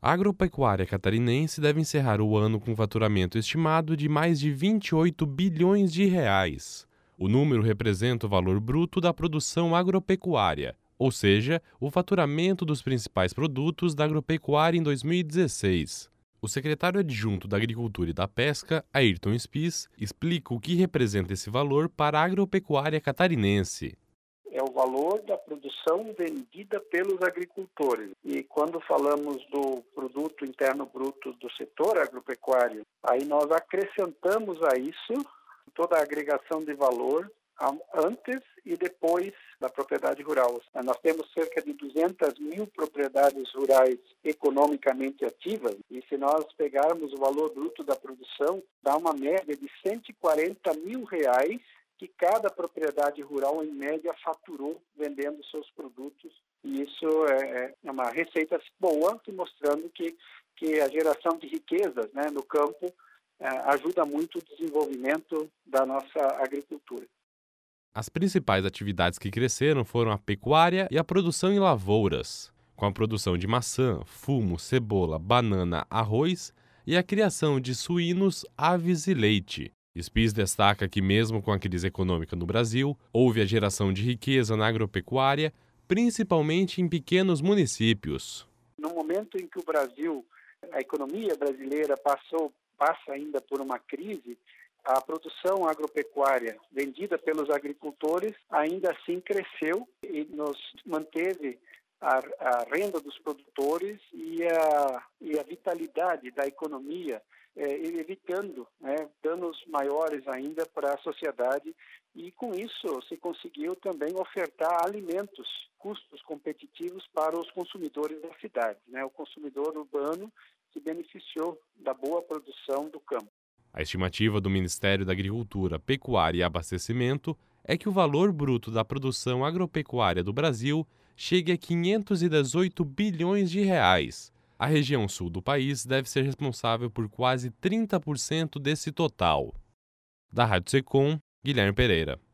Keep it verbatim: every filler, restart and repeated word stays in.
A agropecuária catarinense deve encerrar o ano com um faturamento estimado de mais de vinte e oito bilhões de reais. O número representa o valor bruto da produção agropecuária, ou seja, o faturamento dos principais produtos da agropecuária em dois mil e dezesseis. O secretário adjunto da Agricultura e da Pesca, Ayrton Spies, explica o que representa esse valor para a agropecuária catarinense. É o valor da produção vendida pelos agricultores. E quando falamos do produto interno bruto do setor agropecuário, aí nós acrescentamos a isso toda a agregação de valor antes e depois da propriedade rural. Nós temos cerca de duzentas mil propriedades rurais economicamente ativas e se nós pegarmos o valor bruto da produção, dá uma média de cento e quarenta mil reais que cada propriedade rural, em média, faturou vendendo seus produtos. E isso é uma receita boa, mostrando que, que a geração de riquezas, né, no campo é, ajuda muito o desenvolvimento da nossa agricultura. As principais atividades que cresceram foram a pecuária e a produção em lavouras, com a produção de maçã, fumo, cebola, banana, arroz e a criação de suínos, aves e leite. Spies destaca que, mesmo com a crise econômica no Brasil, houve a geração de riqueza na agropecuária, principalmente em pequenos municípios. No momento em que o Brasil, a economia brasileira passou, passa ainda por uma crise, a produção agropecuária vendida pelos agricultores ainda assim cresceu e nos manteve a, a renda dos produtores e a, e a vitalidade da economia, É, evitando né, danos maiores ainda para a sociedade e com isso se conseguiu também ofertar alimentos, custos competitivos para os consumidores da cidade. Né? O consumidor urbano se beneficiou da boa produção do campo. A estimativa do Ministério da Agricultura, Pecuária e Abastecimento é que o valor bruto da produção agropecuária do Brasil chegue a quinhentos e dezoito bilhões de reais. A região sul do país deve ser responsável por quase trinta por cento desse total. Da Rádio Secom, Guilherme Pereira.